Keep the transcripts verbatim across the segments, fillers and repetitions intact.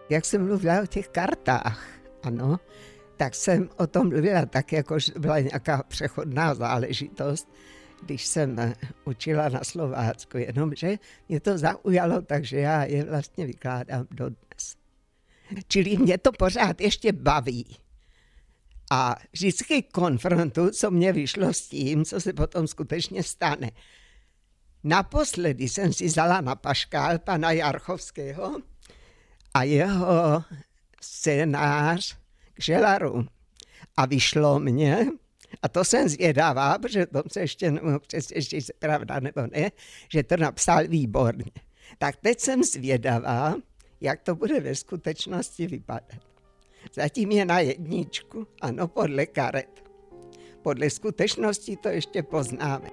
Jak jsem mluvila o těch kartách, ano, tak jsem o tom mluvila tak, jako že byla nějaká přechodná záležitost, když jsem učila na Slovácku, jenomže mě to zaujalo, takže já je vlastně vykládám dodnes. Čili mě to pořád ještě baví. A vždycky konfrontu, co mě vyšlo s tím, co se potom skutečně stane. Naposledy jsem si vzala na paškál pana Jarchovského a jeho scénář k Želaru. A vyšlo mě, a to jsem zvědavá, protože to se ještě nemohu přesvědčit, jestli je pravda nebo ne, že to napsal výborně. Tak teď jsem zvědavá, jak to bude ve skutečnosti vypadat. Zatím je na jedničku, ano, podle karet. Podle skutečnosti to ještě poznáme.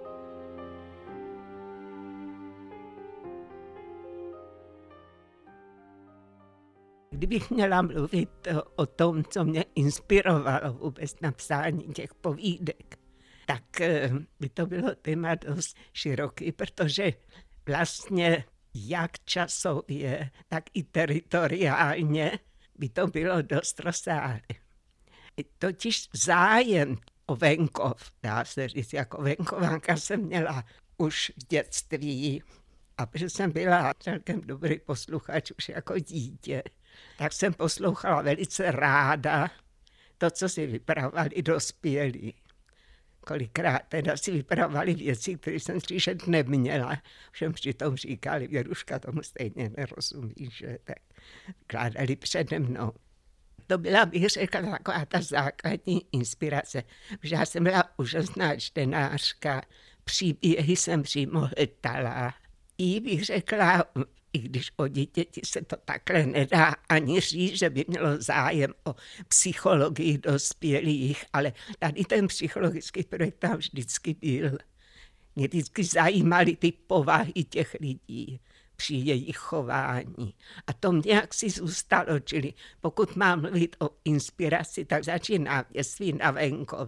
Kdybych měla mluvit o tom, co mě inspirovalo vůbec napsání těch povídek, tak by to bylo téma dost široký, protože vlastně jak časově, tak i teritoriálně by to bylo dost rozsáhlé. Totiž zájem o venkov, dá se říct, jako venkovánka jsem měla už v dětství, a protože jsem byla celkem dobrý posluchač už jako dítě, tak jsem poslouchala velice ráda to, co si vypravovali dospělí. Kolikrát teda si vypravovali věci, které jsem slyšet neměla. Všem přitom říkali, Věruška, tomu stejně nerozumí, že tak kládali přede mnou. To byla, bych řekla, taková ta základní inspirace. Že já jsem byla úžasná čtenářka, příběhy jsem přímo hltala. I bych řekla, i když o dítěti se to takhle nedá ani říct, že by mělo zájem o psychologii dospělých, ale tady ten psychologický projekt tam vždycky byl. Mě vždycky zajímaly ty povahy těch lidí při jejich chování. A to nějak si zůstalo, čili pokud mám mluvit o inspiraci, tak začínám dětství na venkově.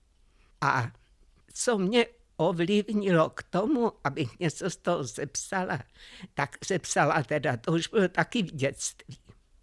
A co mě ovlivnilo k tomu, abych něco z toho sepsala, tak sepsala teda, to už bylo taky v dětství.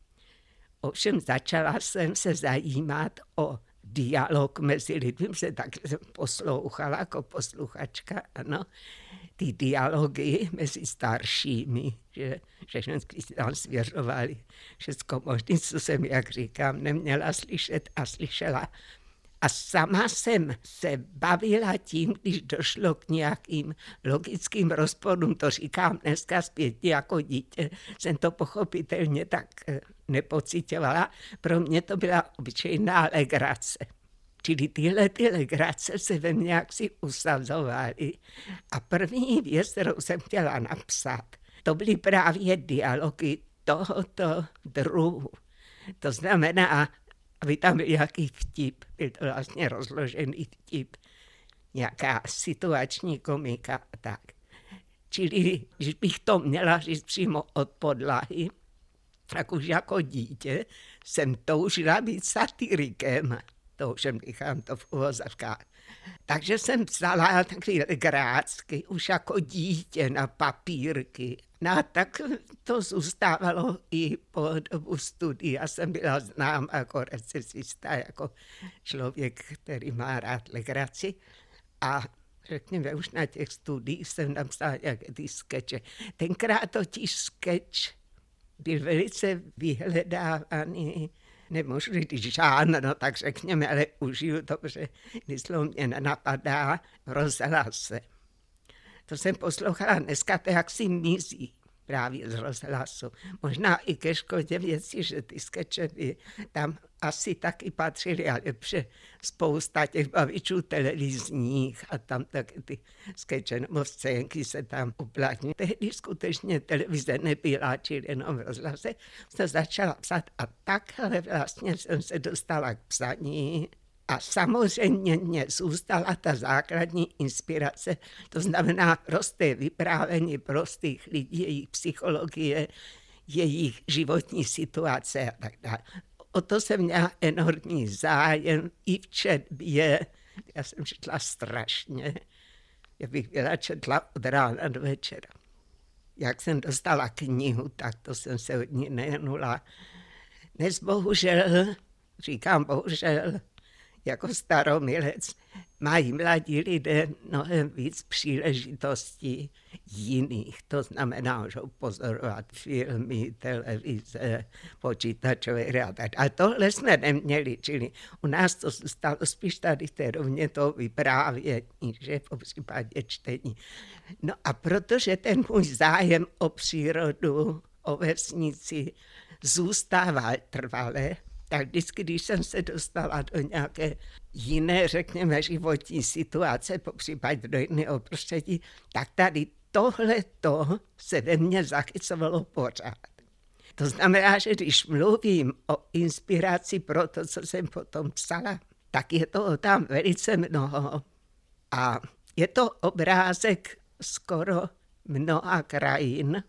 Ovšem začala jsem se zajímat o dialog mezi lidmi, že tak jsem poslouchala jako posluchačka, ano, ty dialogy mezi staršími, že všechny si tam svěřovali všechno možné, co jsem, jak říkám, neměla slyšet a slyšela. A sama jsem se bavila tím, když došlo k nějakým logickým rozporům, to říkám dneska zpětně jako dítě, jsem to pochopitelně tak nepocitovala. Pro mě to byla obyčejná legrace. Čili tyhle ty legrace se ve mně jaksi usazovaly. A první věc, kterou jsem chtěla napsat, to byly právě dialogy tohoto druhu. To znamená, aby tam byl nějaký vtip, byl to vlastně rozložený vtip, nějaká situační komika a tak. Čili, když bych to měla říct přímo od podlahy, tak už jako dítě jsem toužila být satirikem. To už nechám to v uvozovkách. Takže jsem psala takové grácky, už jako dítě na papírky. No a tak to zůstávalo i po dobu studia. Jsem byla znám jako recesista, jako člověk, který má rád legraci. A řekněme, už na těch studiích jsem napsala nějaké ty skeče. Tenkrát totiž skeč byl velice vyhledávaný, nemůžu říct žádný, no tak řekněme, ale užiju to, protože myslo mě nenapadá v rozhlase. To jsem poslouchala dneska, to jak si mizí právě z rozhlasu. Možná i ke škodě věci, že ty skeče by tam asi taky patřily, ale pře spousta těch bavičů televizních a tam taky ty skeče nebo scénky se tam uplatní. Tehdy skutečně televize nebyla, čili jenom v rozhlase. Jsem začala psát a takhle vlastně jsem se dostala k psaní. A samozřejmě mě zůstala ta základní inspirace, to znamená prosté vyprávění prostých lidí, jejich psychologie, jejich životní situace a tak dále. O to jsem měla enormní zájem i v četbě. Já jsem četla strašně, já bych byla četla od rána do večera. jak jsem dostala knihu, tak to jsem se od ní nehnula. Dnes bohužel, říkám bohužel, jako staromilec, mají mladí lidé mnohem víc příležitostí jiných. To znamená, že pozorovat filmy, televize, počítačové hry a tak. A tohle jsme neměli, čili u nás to zůstalo spíš tady v té rovně toho vyprávění, že po případě čtení. No a protože ten můj zájem o přírodu, o vesnici zůstával trvale, tak vždycky, když jsem se dostala do nějaké jiné, řekněme, životní situace, po případě do jiného prostředí, tak tady tohleto se ve mně zachycovalo pořád. To znamená, že když mluvím o inspiraci pro to, co jsem potom psala, tak je toho tam velice mnoho. A je to obrázek skoro mnoha krajin.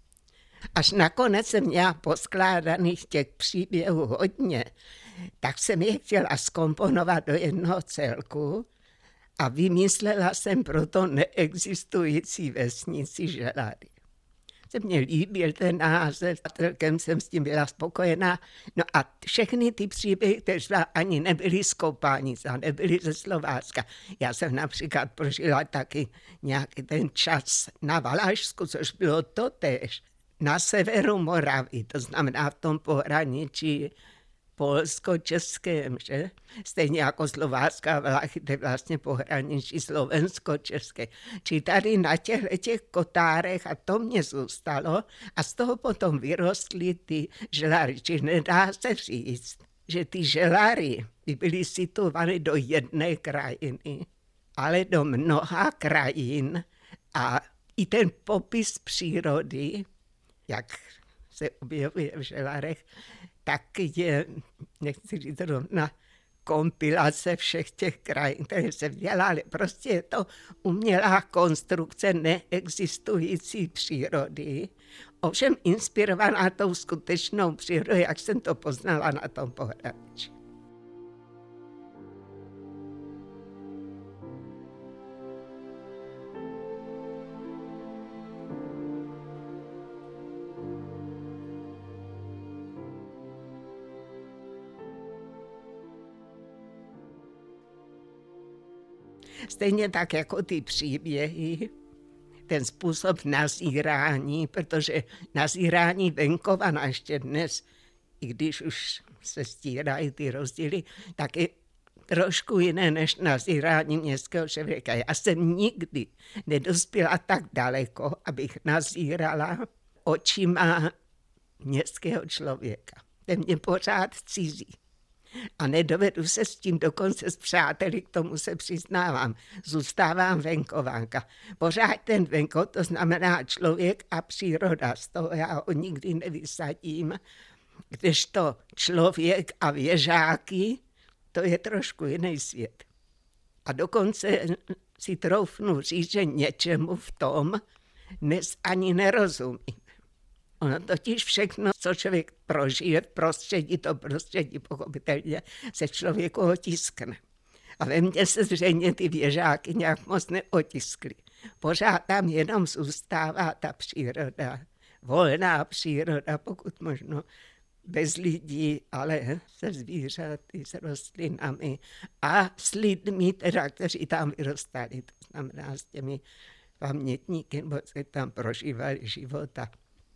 Až nakonec jsem měla poskládaných těch příběhů hodně, tak jsem je chtěla zkomponovat do jednoho celku a vymyslela jsem proto neexistující vesnici Želary. Se mně líbil ten název, celkem jsem s tím byla spokojená. No a všechny ty příběhy, které ani nebyly z Kopánice, nebyly ze Slovácka. Já jsem například prožila taky nějaký ten čas na Valašsku, což bylo totéž. Na severu Moravy, to znamená v tom pohraničí polsko-českém, že? Stejně jako Slovácká Vlachy, to je vlastně pohraničí slovensko-české. Či tady na těchto těch kotárech, a to mě zůstalo, a z toho potom vyrostly ty želary. Či nedá se říct, že ty želary by byly situovány do jedné krajiny, ale do mnoha krajin a i ten popis přírody, jak se objevuje v želarech, tak je, nechci říct rovna, kompilace všech těch krajin, které se dělaly. Prostě je to umělá konstrukce neexistující přírody, ovšem inspirovaná tou skutečnou přírodou, jak jsem to poznala na tom pohraničí. Stejně tak jako ty příběhy, ten způsob nazírání, protože nazírání venkova na ještě dnes, i když už se stírají ty rozdíly, tak je trošku jiné než nazírání městského člověka. Já jsem nikdy nedospěla tak daleko, abych nazírala očima městského člověka. Ten mě pořád cizí. A nedovedu se s tím dokonce s přáteli, k tomu se přiznávám. Zůstávám venkovánka. Pořád ten venkov, to znamená člověk a příroda, z toho já ho nikdy nevysadím. Kdežto člověk a věžáky, to je trošku jiný svět. A dokonce si troufnu říct, že něčemu v tom dnes ani nerozumím. Ono totiž všechno, co člověk prožije v prostředí, to prostředí pochopitelně se člověku otiskne. A ve mně se zřejmě ty věžáky nějak moc neotiskly. Pořád tam jenom zůstává ta příroda, volná příroda, pokud možno bez lidí, ale se zvířaty, s rostlinami a s lidmi, teda, kteří tam vyrostali, to znamená s těmi pamětníky, nebo se tam prožívali života.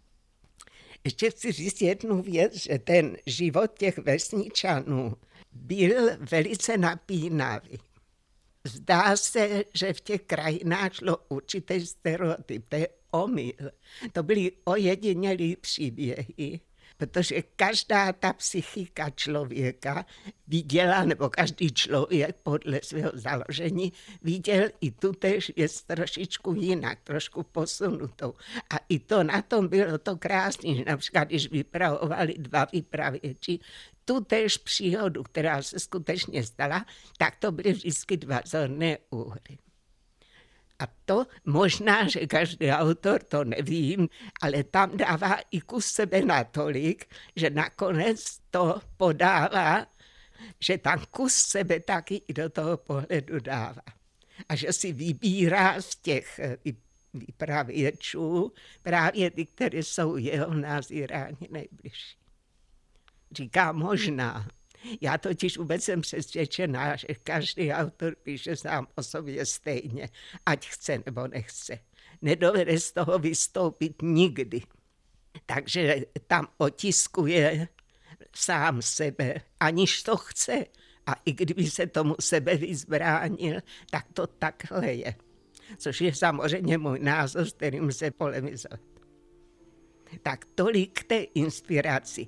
Ještě chci říct jednu věc, že ten život těch vesničanů byl velice napínavý. Zdá se, že v těch krajinách šlo určitý stereotyp, to je omyl. To byly ojedinělý příběhy, protože každá ta psychika člověka viděla, nebo každý člověk podle svého založení viděl i tutéž věc trošičku jinak, trošku posunutou. A i to na tom bylo to krásné, že například, když vypravovali dva vypravěči, tutéž příhodu, která se skutečně stala, tak to byly vždycky dva zorné úhly. A to možná, že každý autor, to nevím, ale tam dává i kus sebe natolik, že nakonec to podává, že tam kus sebe taky i do toho pohledu dává. A že si vybírá z těch vypravěčů, právě ty, které jsou jeho nazíráni nejbližší. Říká možná. Já totiž vůbec jsem přesvědčená, že každý autor píše sám o sobě stejně, ať chce nebo nechce. Nedovede z toho vystoupit nikdy. Takže tam otiskuje sám sebe, aniž to chce. A i kdyby se tomu sebe vyzbránil, tak to takhle je. Což je samozřejmě můj názor, s kterým se polemizovat. Tak tolik k té inspiraci.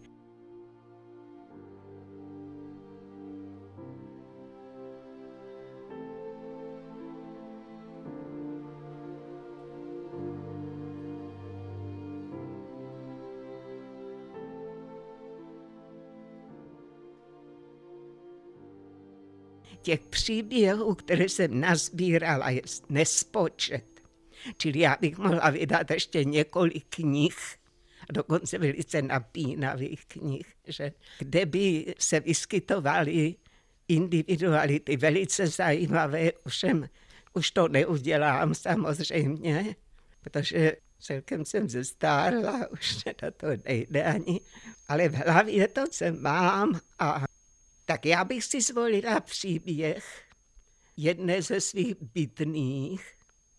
Těch příběhů, které jsem nazbírala, je nespočet. Čili já bych mohla vydat ještě několik knih, a dokonce velice napínavých knih, že, kde by se vyskytovaly individuality velice zajímavé, ovšem už to neudělám samozřejmě, protože celkem jsem zestárla, už na to nejde ani, ale v hlavě to, co mám a tak já bych si zvolila příběh jedné ze svých bytných,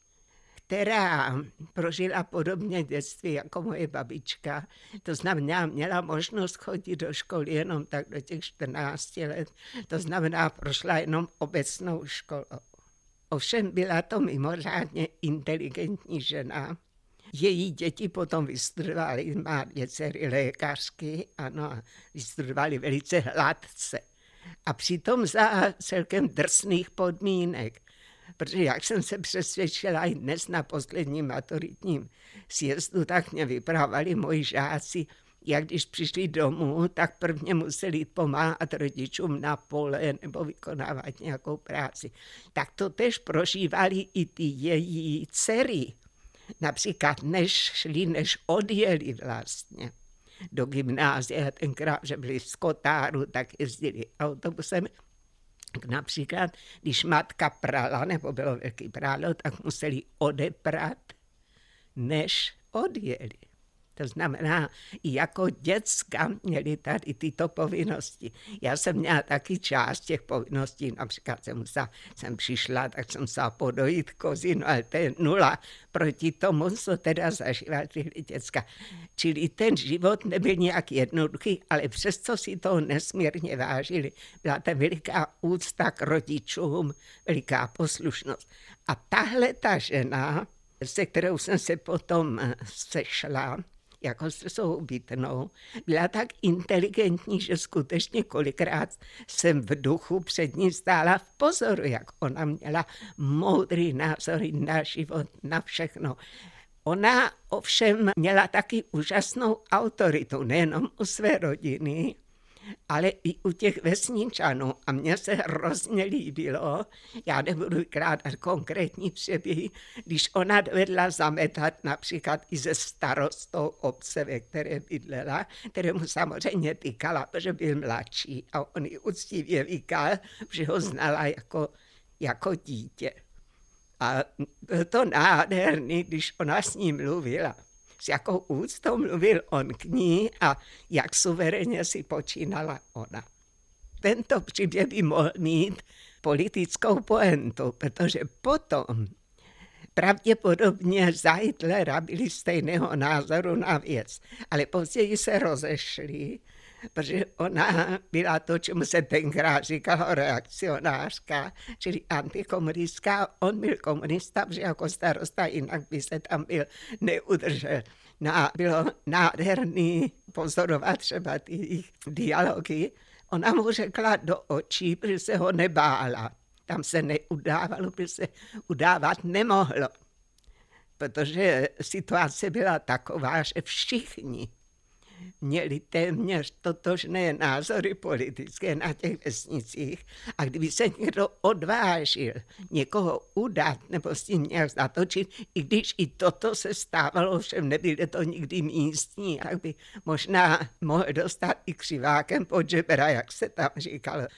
která prožila podobně dětství jako moje babička. To znamená, měla možnost chodit do školy jenom tak do těch čtrnácti let. To znamená, prošla jenom obecnou školou. Ovšem byla to mimořádně inteligentní žena. Její děti potom vystudovaly, má dvě dcery lékařky, ano, vystudovaly velice hladce. A přitom za celkem drsných podmínek, protože jak jsem se přesvědčila i dnes na posledním maturitním sjezdu, tak mě vyprávali moji žáci, jak když přišli domů, tak prvně museli jít pomáhat rodičům na pole nebo vykonávat nějakou práci. Tak to tež prožívali i ty její dcery. Například než šli, než odjeli vlastně do gymnázia, tenkrát, že byli z Kotáru, tak jezdili autobusem. Například, když matka prala, nebo bylo velký prádlo, tak museli odeprat, než odjeli. To znamená, i jako děcka měli tady tyto povinnosti. Já jsem měla taky část těch povinností, například jsem, musela, jsem přišla, tak jsem musela podojit kozy, no ale to je nula proti tomu, co teda zažívali ty děcka. Čili ten život nebyl nějak jednoduchý, ale přesto si toho nesmírně vážili. Byla to veliká úcta k rodičům, veliká poslušnost. A tahle ta žena, se kterou jsem se potom sešla, jako se svou bytnou, byla tak inteligentní, že skutečně kolikrát jsem v duchu před ní stála v pozoru, jak ona měla moudrý názory na život, na všechno. Ona ovšem měla taky úžasnou autoritu, nejenom u své rodiny, ale i u těch vesničanů. A mně se hrozně líbilo, já nebudu vykládat konkrétní příběhy, když ona dovedla zametat například i se starostou obce, ve které bydlela, kterému samozřejmě týkala, protože byl mladší a on ji uctivě vykal, že ho znala jako, jako dítě. A byl to nádherný, když ona s ním mluvila. S jakou úctou mluvil on k ní a jak suverénně si počínala ona. Tento příběh by mohl mít politickou pointu, protože potom pravděpodobně za Hitlera byli stejného názoru na věc, ale později se rozešli, protože ona byla to, čemu se tenkrát říkalo reakcionářka, čili antikomunistka. On byl komunista, protože jako starosta jinak by se tam byl neudržel. No a bylo nádherný pozorovat třeba ty jejich dialogy. Ona mu řekla do očí, protože se ho nebála. Tam se neudávalo, protože se udávat nemohlo. Protože situace byla taková, že všichni měli téměř totožné názory politické na těch vesnicích a kdyby se někdo odvážil někoho udat nebo s tím nějak zatočit, i když i toto se stávalo, všem nebylo to nikdy místní, tak by možná mohl dostat i křivákem pod žebra, jak se tam říkalo.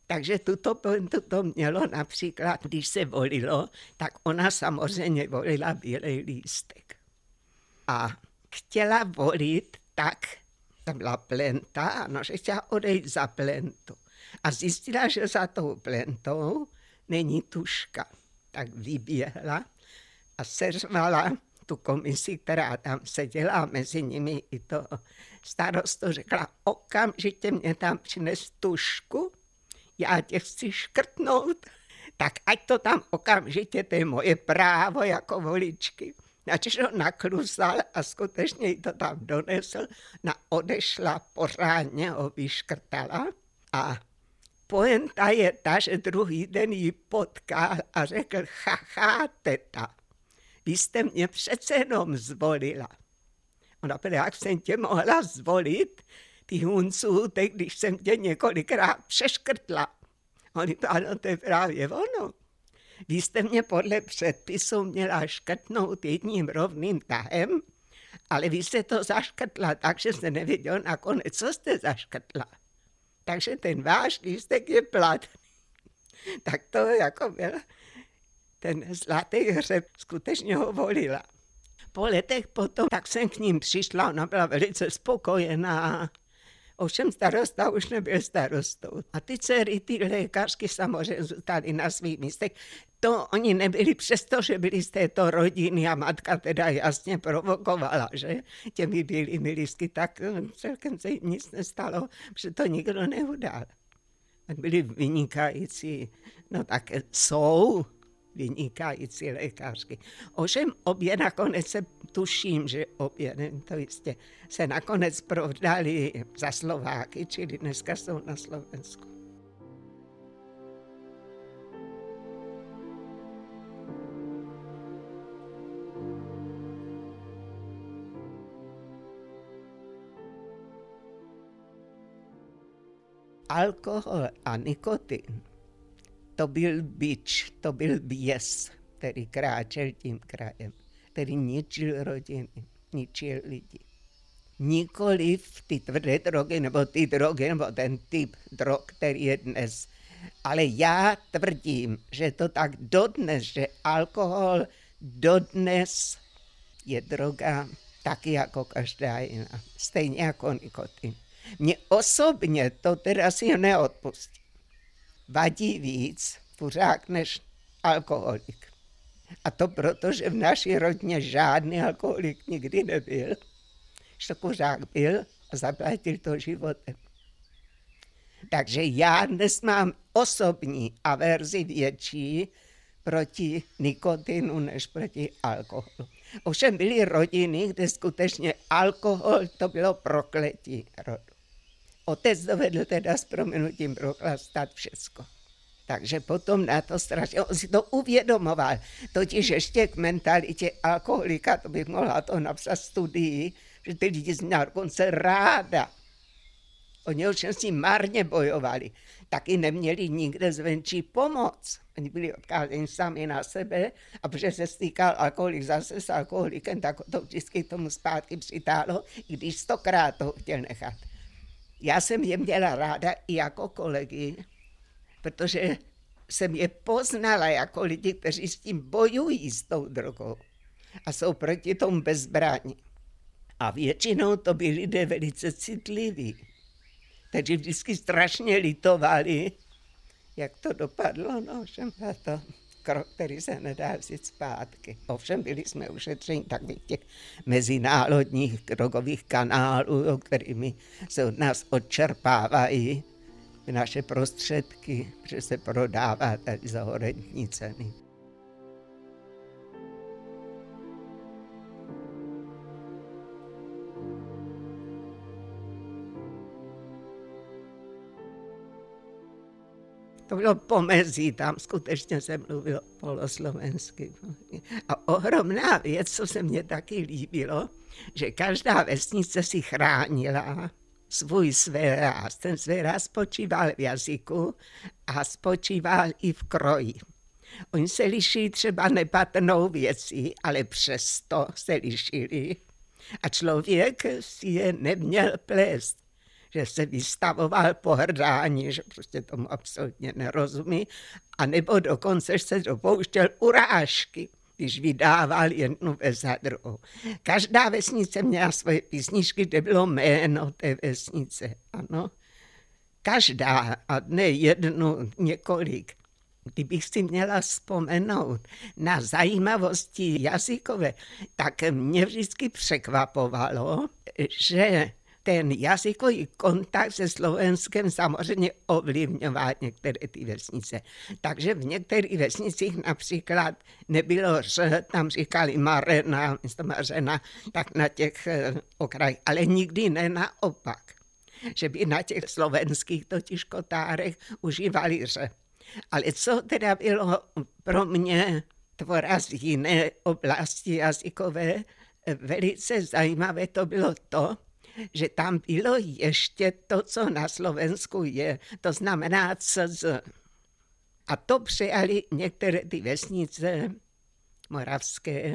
Takže tuto pointu to mělo například, když se volilo, tak ona samozřejmě volila bílej lístek. A chtěla volit tak, to byla plenta, ano, že chtěla odejít za plentu. A zjistila, že za tou plentou není tužka. Tak vyběhla a seřvala tu komisi, která tam seděla, a mezi nimi i to starostu, řekla, okamžitě mě tam přines tužku, já tě chci škrtnout, tak ať to tam okamžitě, to je moje právo jako voličky. Načež ho naklusal a skutečně jí to tam donesl, na odešla, pořádně ho vyškrtala. A poenta je ta, že druhý den ji potkal a řekl, chacha, teta, vy jste mě přece jenom zvolila. Ona byla, jak jsem tě mohla zvolit, ty hunců, teď, když jsem tě několikrát přeškrtla. Oni to, ano, to je právě ono. Vy jste mě podle předpisu měla škrtnout jedním rovným tahem, ale vy jste to zaškrtla, takže jste nevěděl nakonec, co jste zaškrtla. Takže ten váš lístek je platný. Tak to jako byl ten zlatý hřeb, skutečně ho volila. Po letech potom, tak jsem k ním přišla, ona byla velice spokojená. Ovšem starosta už nebyl starostou. A ty dcery, ty lékařky samozřejmě zůstaly na svých místech. To oni nebyli, přestože byli z této rodiny a matka teda jasně provokovala, že těmi bílými lístky, tak celkem se jim nic nestalo, protože to nikdo neudal. Byli vynikající, no tak jsou vynikající lékařky. Ovšem obě nakonec se tuším, že obě, nevím to jistě, se nakonec prodali za Slováky, čili dneska jsou na Slovensku. Alkohol a nikotin, to byl bič, to byl běs, který kráčel tím krajem, který ničil rodiny, ničil lidi. Nikoliv ty tvrdé drogy, nebo ty drogy, nebo ten typ drog, který je dnes. Ale já tvrdím, že to tak dodnes, že alkohol dodnes je droga taky jako každá jiná, stejně jako nikotin. Mně osobně to teda si neodpustí. Vadí víc kuřák než alkoholik. A to proto, že v naší rodině žádný alkoholik nikdy nebyl. Že kuřák byl a zaplatil to životem. Takže já dnes mám osobní averzi větší proti nikotinu než proti alkoholu. Ovšem byly rodiny, kde skutečně alkohol to bylo prokletí rodu. Otec dovedl teda s prominutím prochlastat všecko. Takže potom na to strašně, on si to uvědomoval. Totiž ještě k mentalitě alkoholika, to bych mohla to napsat studii, že ty lidi měl dokonce ráda. Oni už s ním marně bojovali. Taky neměli nikde zvenčí pomoc. Oni byli odkázeni sami na sebe a protože se stýkal alkoholik zase s alkoholikem, tak to vždycky tomu zpátky přitáhlo, i když stokrát to chtěl nechat. Já jsem je měla ráda i jako kolegy, protože jsem je poznala jako lidi, kteří s tím bojují s tou drogou a jsou proti tomu bezbránní. A většinou to byli lidé velice citliví. Takže vždycky strašně litovali, jak to dopadlo, no všem byl to krok, který se nedá vzít zpátky. Ovšem byli jsme ušetřeni takových těch mezinárodních drogových kanálů, kterými se od nás odčerpávají naše prostředky, že se prodává tady za horentní ceny. To bylo pomezí, tam skutečně se mluvilo poloslovensky. A ohromná věc, co se mně taky líbilo, že každá vesnice si chránila svůj svéráz. Ten svéráz spočíval v jazyku a spočíval i v kroji. Oni se liší třeba nepatrnou věcí, ale přesto se lišili. A člověk si je neměl plést. že se vystavoval pohrdání, že prostě tomu absolutně nerozumí, anebo dokonce se dopouštěl urážky, když vydával jednu věc za druhou. Každá vesnice měla svoje písničky, kde bylo jméno té vesnice, ano. Každá, a ne jednu, několik. Kdybych si měla vzpomenout na zajímavosti jazykové, tak mě vždycky překvapovalo, že ten jazykový kontakt se Slovenskem samozřejmě ovlivňoval některé ty vesnice. Takže v některých vesnicích například nebylo ř, tam říkali marena, místo mařena, tak na těch okrajích, ale nikdy ne naopak. Že by na těch slovenských totiž kotárech užívali ř. Ale co teda bylo pro mě tvora z jiné oblasti jazykové velice zajímavé, to bylo to, že tam bylo ještě to, co na Slovensku je, to znamená cz. A to přijali některé ty vesnice moravské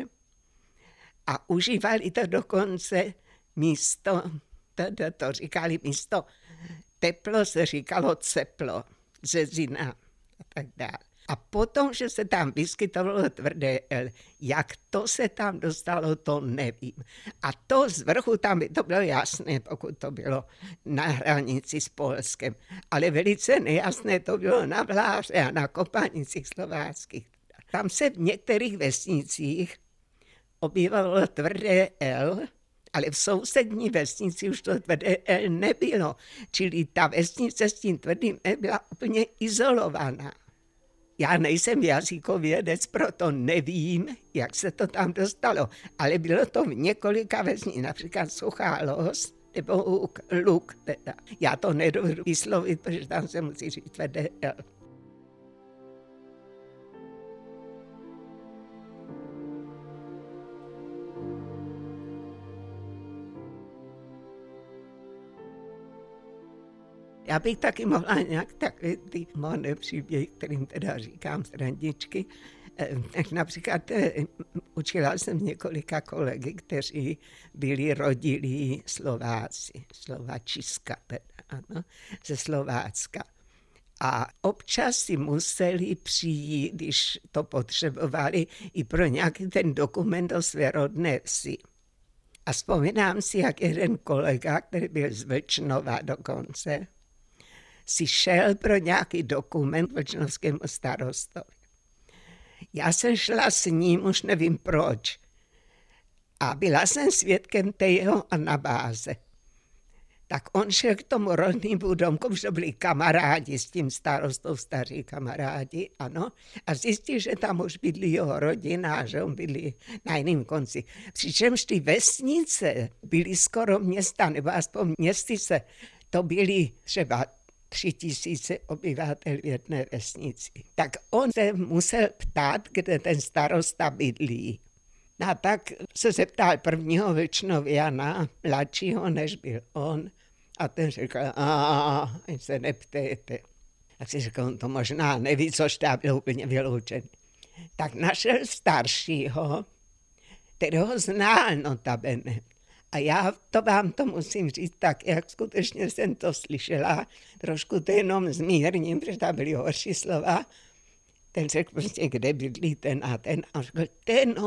a užívali to dokonce místo, to, to říkali místo teplo, se říkalo ceplo, zezina a tak dále. A potom, že se tam vyskytovalo tvrdé L, jak to se tam dostalo, to nevím. A to z vrchu tam by to bylo jasné, pokud to bylo na hranici s Polskem. Ale velice nejasné to bylo na Vláře a na kopanicích slováckých. Tam se v některých vesnicích objevovalo tvrdé L, ale v sousední vesnici už to tvrdé L nebylo. Čili ta vesnice s tím tvrdým L byla úplně izolovaná. Já nejsem jazykovědec, proto nevím, jak se to tam dostalo, ale bylo to v několika vesnicích, například Suchá Los nebo Luk. Teda. Já to nedovedu vyslovit, protože tam se musí říct tvrdé L. Já bych taky mohla nějak takový ty moje příběhy, kterým teda říkám srandičky. Tak například učila jsem několika kolegy, kteří byli rodilí Slováci, Slovačiska teda, ano, ze Slovácka. A občas si museli přijít, když to potřebovali, i pro nějaký ten dokument o své rodné vsi. A vzpomínám si, jak jeden kolega, který byl z Vlčnova dokonce, si šel pro nějaký dokument vlčnovskému starostovi. Já jsem šla s ním, už nevím proč. A byla jsem svědkem té jeho anabáze. Tak on šel k tomu rodnému domku, že byli kamarádi s tím starostou, staří kamarádi, ano, a zjistil, že tam už bydlí jeho rodina, že on bydlí na jiném konci. Přičemž ty vesnice byly skoro města, nebo aspoň městyse, to byly třeba tři tisíce obyvatel v jedné vesnici. Tak on se musel ptát, kde ten starosta bydlí. A tak se zeptal prvního Vlčnoviana, mladšího než byl on, a ten řekl, a se neptejte. Tak si řekl, on to možná neví, což tam byl úplně vyloučený. Tak našel staršího, kterého znal notabene. A já to vám to musím říct tak, jak skutečně jsem to slyšela, trošku to jenom zmírním, protože tam byly horší slova. Ten řekl prostě, kde bydlí ten a ten. A řekl, ten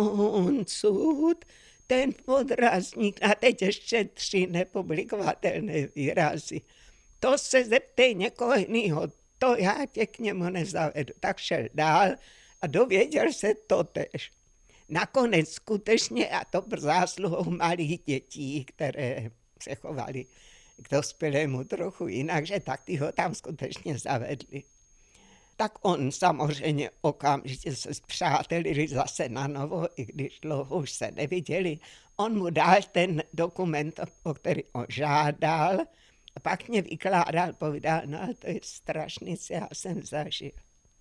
oncud, ten podrazník. A teď ještě tři nepublikovatelné výrazy. To se zeptej někoho jiného, to já tě k němu nezavedu. Tak šel dál a dověděl se totéž. Nakonec skutečně, a to pro zásluhou malých dětí, které se chovaly k dospělému trochu jinak, že tak ty ho tam skutečně zavedli. Tak on samozřejmě okamžitě se spřátelili zase na novo, i když dlouho už se neviděli. On mu dal ten dokument, o který on žádal, a pak mě vykládal, povídal, no to je strašný, co já jsem zažil.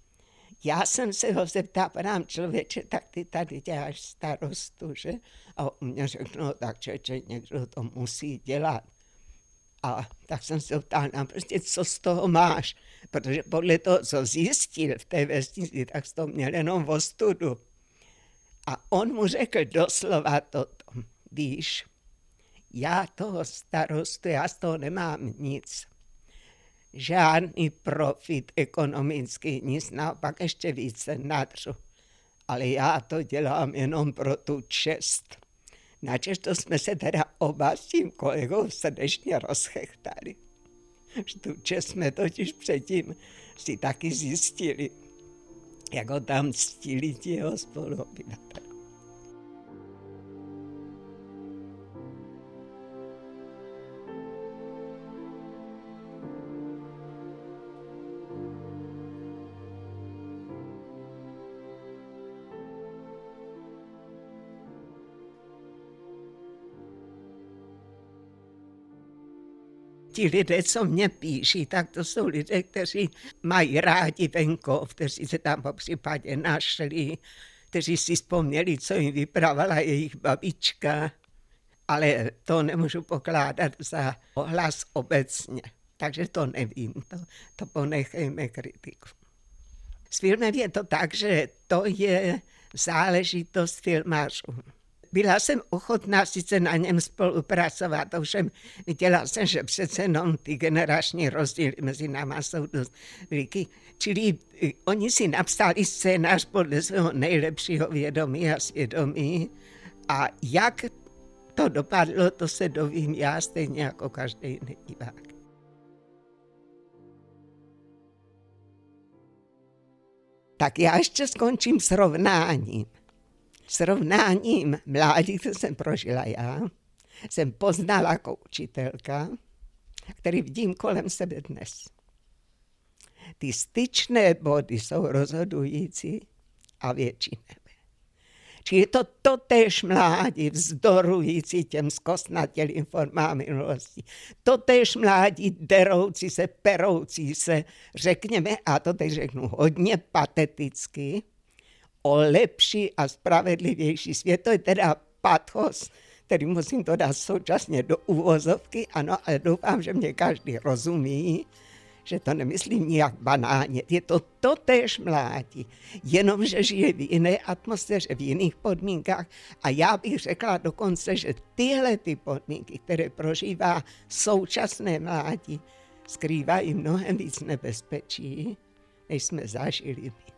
Já jsem se ho zeptal, panám člověče, tak ty tady děláš starostu, že? A on mě řekl, no tak člověče, někdo to musí dělat. A tak jsem se ptal, no prostě, co z toho máš? Protože podle toho, co zjistil v té vesnici, tak jsi to měl jenom ostudu. A on mu řekl doslova toto, víš, Já toho starostu, já z toho nemám nic. Žádný profit ekonomický, nic, naopak ještě více nadřu. Ale já to dělám jenom pro tu čest. Načež to jsme se teda oba s tím kolegou srdečně rozchechtali. Tu čest jsme totiž předtím si taky zjistili, jak ho tam ctili ti jeho spoluobydatelé. Ti lidé, co mě píší, tak to jsou lidé, kteří mají rádi venkov, kteří se tam po případě našli, kteří si vzpomněli, co jim vyprávala jejich babička, ale to nemůžu pokládat za ohlas obecně, takže to nevím, to, to ponechejme kritiku. S filmem je to tak, že to je záležitost filmařů. Byla jsem ochotná sice na něm spolupracovat, ovšem viděla jsem, že přece jenom ty generační rozdíly mezi náma jsou dost veliký. Čili oni si napsali scénář podle svého nejlepšího vědomí a svědomí a jak to dopadlo, to se dovím já stejně jako každý jiný divák. Tak já ještě skončím srovnáním. Srovnáním mládí, co jsem prožila já, jsem poznala jako učitelka, který vidím kolem sebe dnes. Ty styčné body jsou rozhodující a většinové. Čili je to totéž mládí, vzdorující těm zkostnatělým formám minulosti. Totéž mládí deroucí se, peroucí se, řekněme, a to teď řeknu hodně pateticky, o lepší a spravedlivější svět. To je teda pathos, který musím to dát současně do uvozovky, ano, ale doufám, že mě každý rozumí, že to nemyslím nijak banálně. Je to totéž mládí, jenomže žije v jiné atmosféře, v jiných podmínkách a já bych řekla dokonce, že tyhle ty podmínky, které prožívá současné mládí, skrývají mnohem víc nebezpečí, než jsme zažili my.